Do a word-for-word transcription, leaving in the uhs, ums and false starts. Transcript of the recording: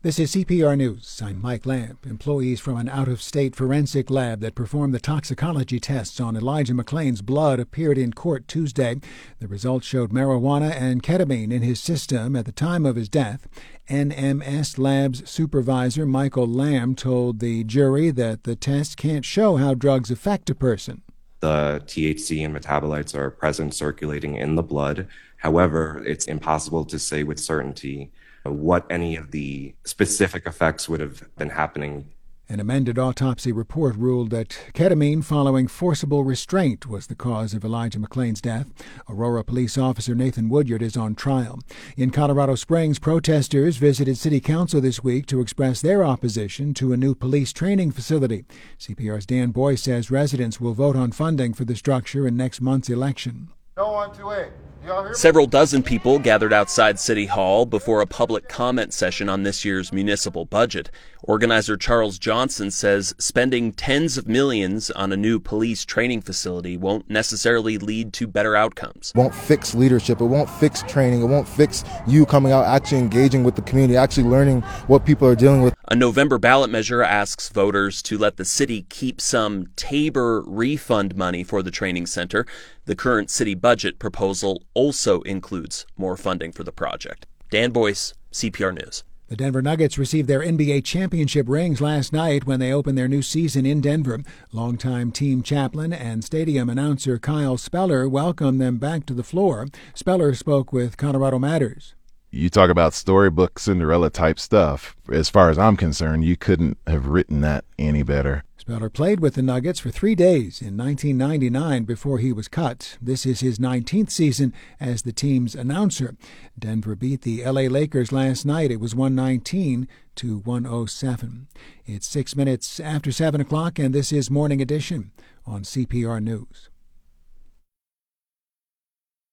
This is C P R News. I'm Mike Lamb. Employees from an out-of-state forensic lab that performed the toxicology tests on Elijah McClain's blood appeared in court Tuesday. The results showed marijuana and ketamine in his system at the time of his death. N M S Labs supervisor Michael Lamb told the jury that the test can't show how drugs affect a person. The T H C and metabolites are present circulating in the blood. However, it's impossible to say with certainty what any of the specific effects would have been happening. An amended autopsy report ruled that ketamine following forcible restraint was the cause of Elijah McClain's death. Aurora police officer Nathan Woodyard is on trial. In Colorado Springs, protesters visited city council this week to express their opposition to a new police training facility. C P R's Dan Boyce says residents will vote on funding for the structure in next month's election. No one to it. Several dozen people gathered outside City Hall before a public comment session on this year's municipal budget. Organizer Charles Johnson says spending tens of millions on a new police training facility won't necessarily lead to better outcomes. It won't fix leadership. It won't fix training. It won't fix you coming out, actually engaging with the community, actually learning what people are dealing with. A November ballot measure asks voters to let the city keep some Tabor refund money for the training center. The current city budget proposal also includes more funding for the project. Dan Boyce, C P R News. The Denver Nuggets received their N B A championship rings last night when they opened their new season in Denver. Longtime team chaplain and stadium announcer Kyle Speller welcomed them back to the floor. Speller spoke with Colorado Matters. You talk about storybook Cinderella type stuff. As far as I'm concerned, you couldn't have written that any better. Speller played with the Nuggets for three days in nineteen ninety-nine before he was cut. This is his nineteenth season as the team's announcer. Denver beat the L A Lakers last night. It was one nineteen to one oh seven. It's six minutes after seven o'clock, and this is Morning Edition on C P R News.